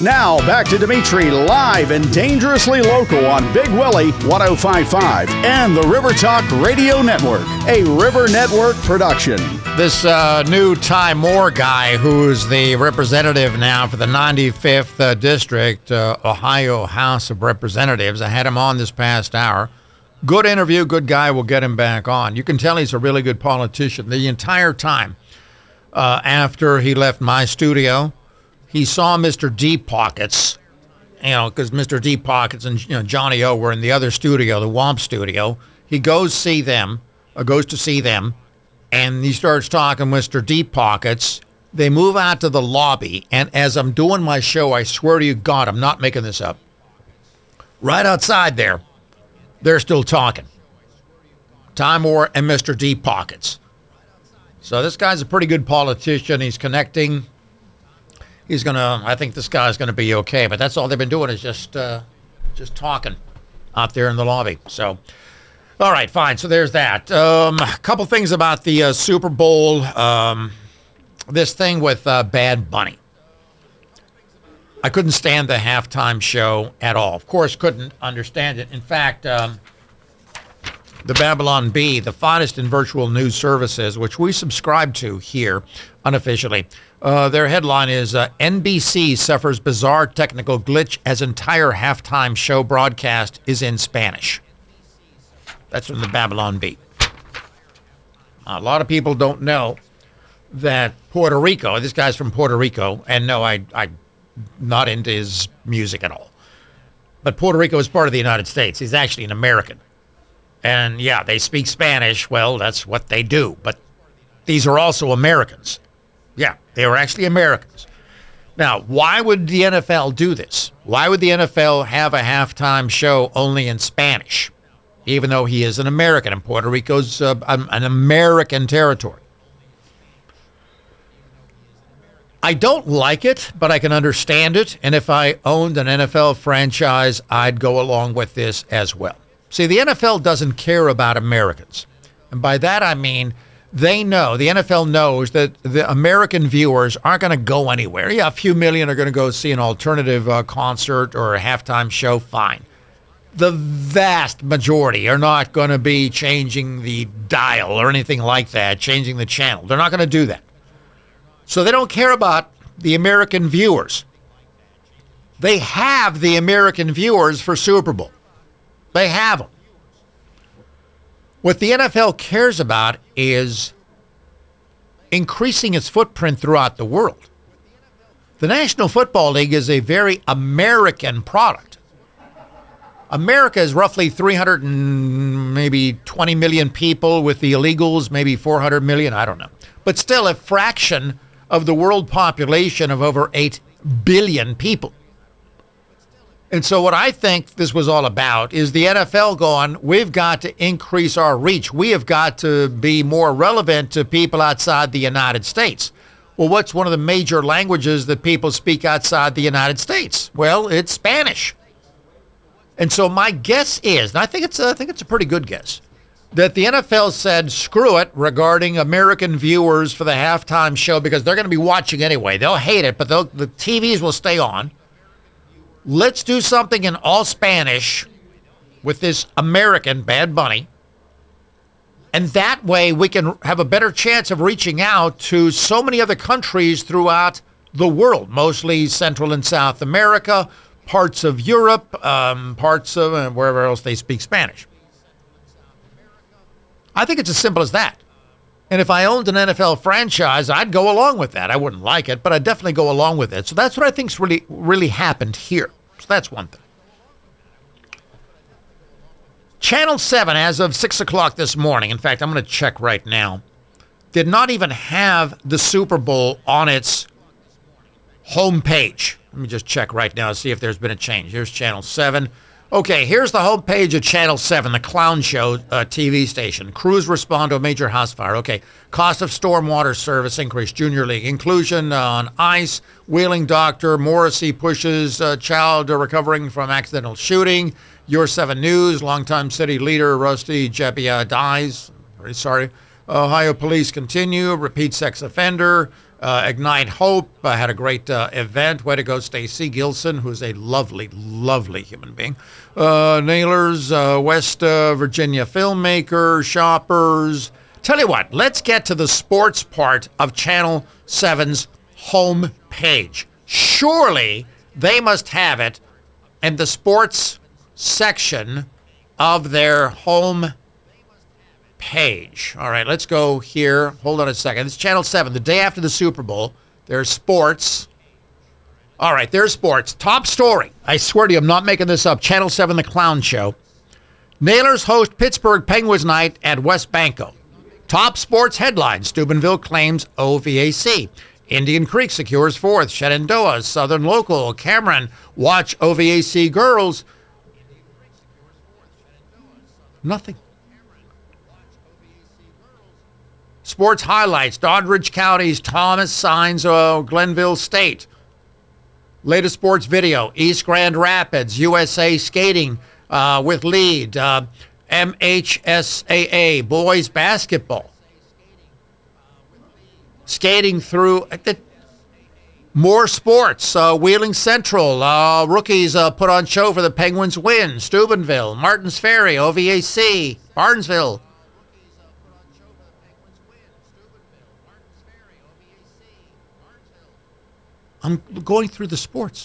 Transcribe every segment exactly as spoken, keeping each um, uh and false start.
Now, back to Dimitri live and dangerously local on Big Willie one oh five point five and the River Talk Radio Network, a River Network production. This uh, new Ty Moore guy, who's the representative now for the ninety-fifth uh, District, uh, Ohio House of Representatives, I had him on this past hour. Good interview, good guy. We'll get him back on. You can tell he's a really good politician. The entire time uh, after he left my studio, he saw Mister Deep Pockets, you know, because Mister Deep Pockets and you know, Johnny O were in the other studio, the Womp studio. He goes see them, uh, goes to see them, and he starts talking Mister Deep Pockets. They move out to the lobby, and as I'm doing my show, I swear to you, God, I'm not making this up. Right outside there, they're still talking. Ty Moore and Mister Deep Pockets. So this guy's a pretty good politician. He's connecting. He's gonna. I think this guy's gonna be okay. But that's all they've been doing is just, uh, just talking out there in the lobby. So, all right, fine. So there's that. Um, a couple things about the uh, Super Bowl. Um, this thing with uh, Bad Bunny. I couldn't stand the halftime show at all. Of course, couldn't understand it. In fact, um, the Babylon Bee, the finest in virtual news services, which we subscribe to here unofficially, uh, their headline is uh, N B C suffers bizarre technical glitch as entire halftime show broadcast is in Spanish. That's from the Babylon Bee. A lot of people don't know that Puerto Rico, this guy's from Puerto Rico, and no, I, I'm not into his music at all. But Puerto Rico is part of the United States. He's actually an American. And yeah, they speak Spanish. Well, that's what they do. But these are also Americans. Yeah, they were actually Americans. Now, why would the N F L do this? Why would the N F L have a halftime show only in Spanish, even though he is an American and Puerto Rico's uh, an American territory? I don't like it, but I can understand it. And if I owned an N F L franchise, I'd go along with this as well. See, the N F L doesn't care about Americans. And by that, I mean, they know, the N F L knows that the American viewers aren't going to go anywhere. Yeah, a few million are going to go see an alternative uh, concert or a halftime show, fine. The vast majority are not going to be changing the dial or anything like that, changing the channel. They're not going to do that. So they don't care about the American viewers. They have the American viewers for Super Bowl. They have them. What the N F L cares about is increasing its footprint throughout the world. The National Football League is a very American product. America is roughly three hundred and maybe twenty million people, with the illegals maybe four hundred million, I don't know. But still a fraction of the world population of over eight billion people. And so what I think this was all about is the N F L going, we've got to increase our reach. We have got to be more relevant to people outside the United States. Well, what's one of the major languages that people speak outside the United States? Well, it's Spanish. And so my guess is, and I think it's a, I think it's a pretty good guess, that the N F L said, screw it, regarding American viewers for the halftime show, because they're going to be watching anyway. They'll hate it, but they'll, the T Vs will stay on. Let's do something in all Spanish with this American Bad Bunny. And that way we can have a better chance of reaching out to so many other countries throughout the world, mostly Central and South America, parts of Europe, um, parts of uh, wherever else they speak Spanish. I think it's as simple as that. And if I owned an N F L franchise, I'd go along with that. I wouldn't like it, but I'd definitely go along with it. So that's what I think's really, really happened here. So that's one thing. Channel seven, as of six o'clock this morning, in fact, I'm going to check right now, did not even have the Super Bowl on its homepage. Let me just check right now to see if there's been a change. Here's Channel seven. Okay, here's the homepage of Channel seven, the clown show uh, T V station. Crews respond to a major house fire. Okay, cost of stormwater service increase. Junior League. Inclusion on ice. Wheeling doctor. Morrissey pushes uh, child recovering from accidental shooting. Your seven News. Longtime city leader Rusty Jebbia dies. Very sorry. Ohio police continue. Repeat sex offender. Uh, Ignite Hope uh, had a great uh, event. Way to go, Stacy Gilson, who's a lovely, lovely human being. Uh, Nailers, uh, West uh, Virginia filmmaker, shoppers. Tell you what, let's get to the sports part of Channel seven's home page. Surely they must have it in the sports section of their home page. All right, let's go here. Hold on a second. It's Channel seven, the day after the Super Bowl. There's sports. All right, there's sports. Top story. I swear to you, I'm not making this up. Channel seven, The Clown Show. Nailers host Pittsburgh Penguins night at West Banco. Top sports headlines. Steubenville claims O V A C. Indian Creek secures fourth. Shenandoah, Southern Local. Cameron, watch O V A C girls. Nothing. Sports highlights. Doddridge County's Thomas signs uh, Glenville State. Latest sports video. East Grand Rapids, U S A skating uh, with lead. Uh, M H S A A, boys basketball. Skating through uh, more sports. Uh, Wheeling Central, uh, rookies uh, put on show for the Penguins win. Steubenville, Martins Ferry, O V A C, Barnesville. I'm going through the sports.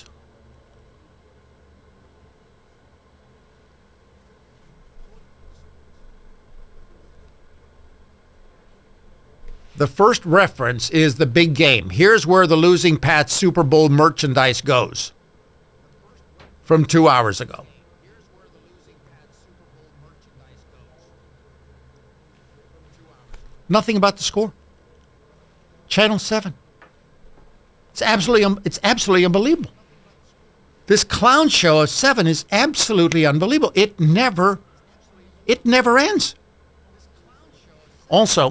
The first reference is the big game. Here's where the losing Pats Super Bowl merchandise goes from two hours ago. Nothing about the score. Channel seven. It's absolutely, it's absolutely unbelievable. This clown show of seven is absolutely unbelievable. It never, it never ends. Also,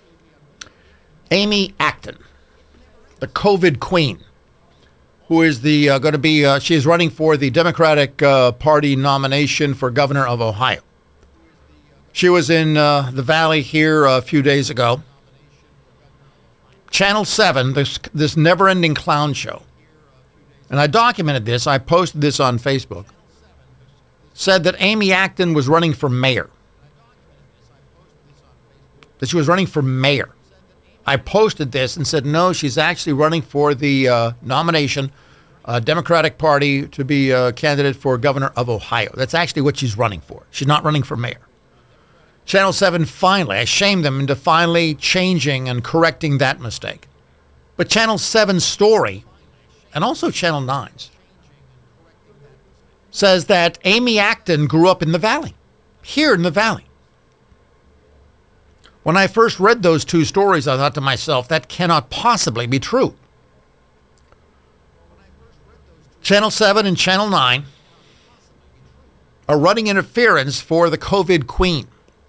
Amy Acton, the COVID queen, who is the uh, going to be, uh, she is running for the Democratic uh, Party nomination for governor of Ohio. She was in uh, the Valley here a few days ago. Channel seven, this, this never-ending clown show, and I documented this, I posted this on Facebook, said that Amy Acton was running for mayor. That she was running for mayor. I posted this and said, no, she's actually running for the uh, nomination, uh, Democratic Party, to be a candidate for governor of Ohio. That's actually what she's running for. She's not running for mayor. Channel seven finally, I shamed them into finally changing and correcting that mistake. But Channel seven's story, and also Channel nine's, says that Amy Acton grew up in the Valley, here in the Valley. When I first read those two stories, I thought to myself, that cannot possibly be true. Channel seven and Channel nine are running interference for the COVID queen.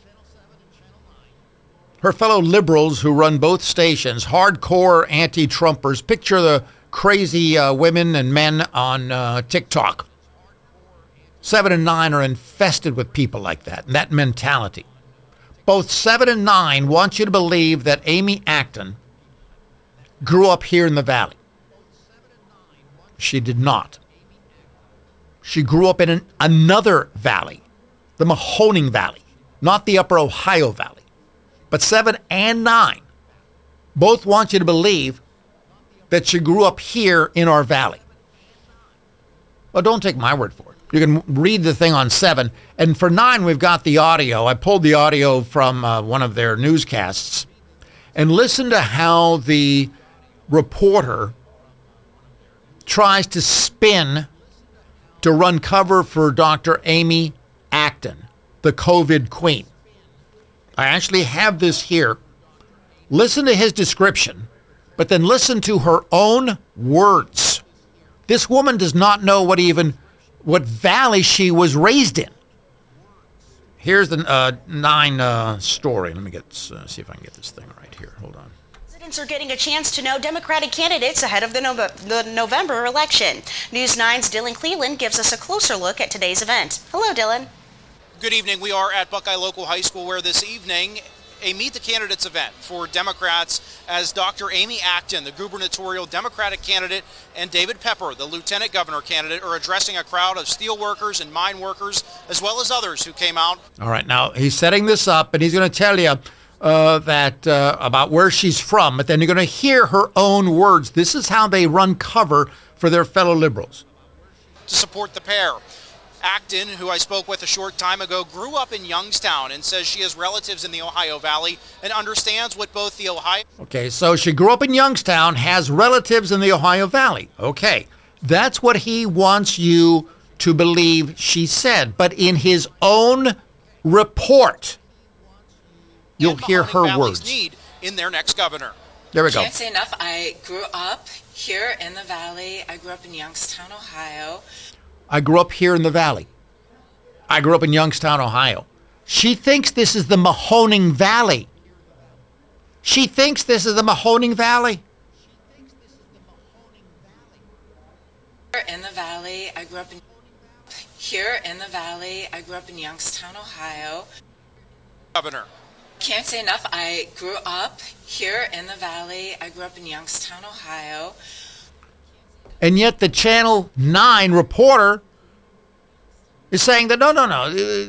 Her fellow liberals who run both stations, hardcore anti-Trumpers, picture the crazy uh, women and men on uh, TikTok. Seven and nine are infested with people like that, and that mentality. Both seven and nine want you to believe that Amy Acton grew up here in the Valley. She did not. She grew up in an, another valley, the Mahoning Valley, not the Upper Ohio Valley. But seven and nine both want you to believe that she grew up here in our valley. Well, don't take my word for it. You can read the thing on seven. And for nine, we've got the audio. I pulled the audio from uh, one of their newscasts. And listen to how the reporter tries to spin to run cover for Doctor Amy Acton, the COVID queen. I actually have this here. Listen to his description, but then listen to her own words. This woman does not know what even, what valley she was raised in. Here's the uh, nine uh, story. Let me get, uh, see if I can get this thing right here. Hold on. Residents are getting a chance to know Democratic candidates ahead of the, Nove the November election. News nine's Dylan Cleland gives us a closer look at today's event. Hello, Dylan. Good evening. We are at Buckeye Local High School, where this evening a Meet the Candidates event for Democrats as Doctor Amy Acton, the gubernatorial Democratic candidate, and David Pepper, the lieutenant governor candidate, are addressing a crowd of steel workers and mine workers, as well as others who came out. All right, now he's setting this up, and he's going to tell you uh, that uh, about where she's from, but then you're going to hear her own words. This is how they run cover for their fellow liberals. To support the pair. Acton, who I spoke with a short time ago, grew up in Youngstown and says she has relatives in the Ohio Valley and understands what both the Ohio... Okay, so she grew up in Youngstown, has relatives in the Ohio Valley. Okay, that's what he wants you to believe she said. But in his own report, you'll hear her Valley's words. Need in their next governor. There we go. Can't say enough. I grew up here in the Valley. I grew up in Youngstown, Ohio. I grew up here in the Valley. I grew up in Youngstown, Ohio. She thinks this is the Mahoning Valley. She thinks this is the Mahoning Valley. In the Valley, I grew up in here in the Valley. I grew up in Youngstown, Ohio. Governor. Can't say enough. I grew up here in the Valley. I grew up in Youngstown, Ohio. And yet the Channel nine reporter is saying that, no, no, no.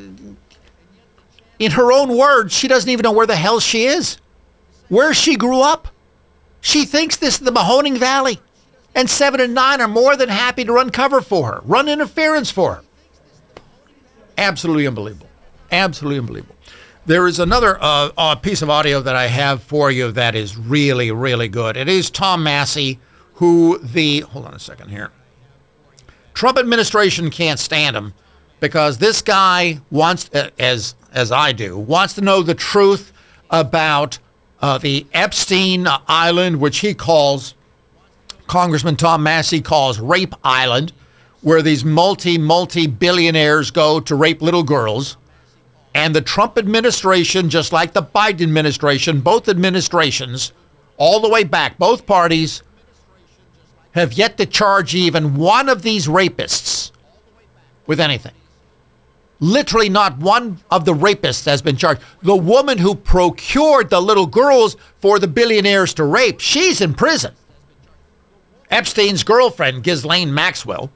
In her own words, she doesn't even know where the hell she is. Where she grew up. She thinks this is the Mahoning Valley. And seven and nine are more than happy to run cover for her, run interference for her. Absolutely unbelievable. Absolutely unbelievable. There is another uh, uh, piece of audio that I have for you that is really, really good. It is Tom Massie, who the, hold on a second here. Trump administration can't stand him because this guy wants, uh, as as I do, wants to know the truth about uh, the Epstein Island, which he calls, Congressman Tom Massie calls Rape Island, where these multi, multi-billionaires go to rape little girls. And the Trump administration, just like the Biden administration, both administrations, all the way back, both parties, have yet to charge even one of these rapists with anything. Literally not one of the rapists has been charged. The woman who procured the little girls for the billionaires to rape, she's in prison. Epstein's girlfriend, Ghislaine Maxwell.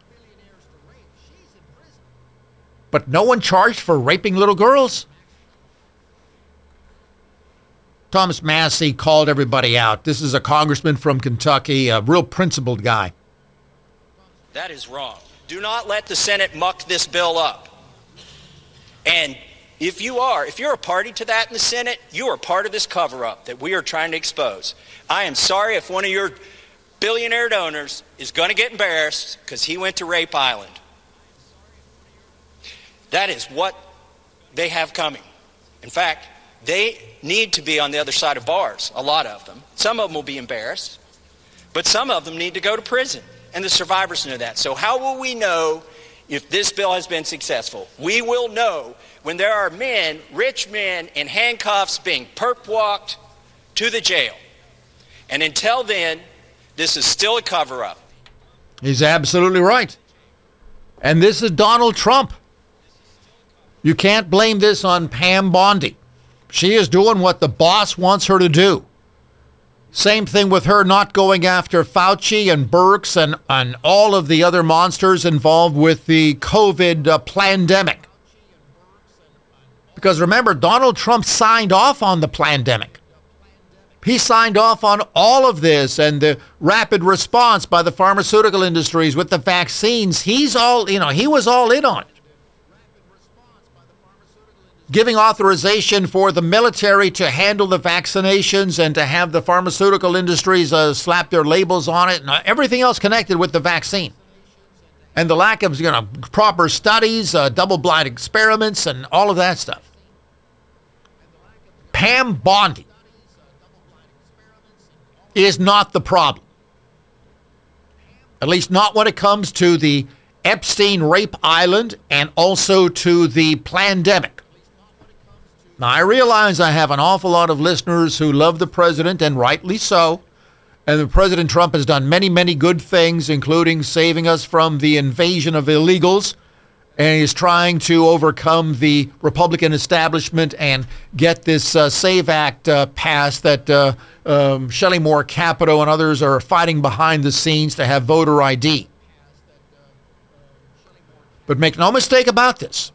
But no one charged for raping little girls? Thomas Massie called everybody out. This is a congressman from Kentucky, a real principled guy. That is wrong. Do not let the Senate muck this bill up. And if you are, if you're a party to that in the Senate, you are part of this cover-up that we are trying to expose. I am sorry if one of your billionaire donors is going to get embarrassed because he went to Rape Island. That is what they have coming. In fact, they need to be on the other side of bars, a lot of them. Some of them will be embarrassed, but some of them need to go to prison, and the survivors know that. So how will we know if this bill has been successful? We will know when there are men, rich men, in handcuffs being perp-walked to the jail. And until then, this is still a cover-up. He's absolutely right. And this is Donald Trump. You can't blame this on Pam Bondi. She is doing what the boss wants her to do. Same thing with her not going after Fauci and Birx and, and all of the other monsters involved with the COVID uh, plandemic. Because remember, Donald Trump signed off on the plandemic. He signed off on all of this and the rapid response by the pharmaceutical industries with the vaccines. He's all, you know, he was all in on it. Giving authorization for the military to handle the vaccinations and to have the pharmaceutical industries uh, slap their labels on it and everything else connected with the vaccine. And the lack of, you know, proper studies, uh, double-blind experiments, and all of that stuff. Pam Bondi is not the problem. At least not when it comes to the Epstein Rape Island and also to the plandemic. Now, I realize I have an awful lot of listeners who love the president, and rightly so. And the President Trump has done many, many good things, including saving us from the invasion of illegals and he's trying to overcome the Republican establishment and get this uh, SAVE Act uh, passed that uh, um, Shelley Moore Capito and others are fighting behind the scenes to have voter I D. But make no mistake about this.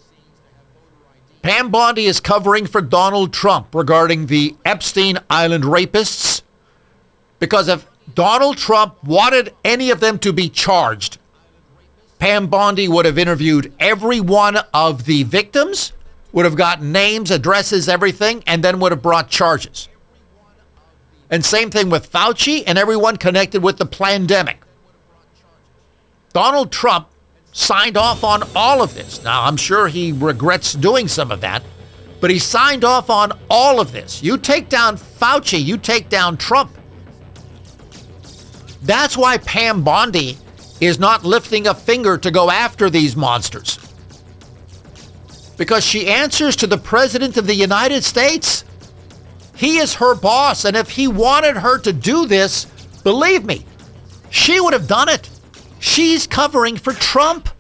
Pam Bondi is covering for Donald Trump regarding the Epstein Island rapists, because if Donald Trump wanted any of them to be charged, Pam Bondi would have interviewed every one of the victims, would have gotten names, addresses, everything, and then would have brought charges. And same thing with Fauci and everyone connected with the pandemic. Donald Trump signed off on all of this. Now, I'm sure he regrets doing some of that, but he signed off on all of this. You take down Fauci, you take down Trump. That's why Pam Bondi is not lifting a finger to go after these monsters. Because she answers to the President of the United States. He is her boss, and if he wanted her to do this, believe me, she would have done it. She's covering for Trump.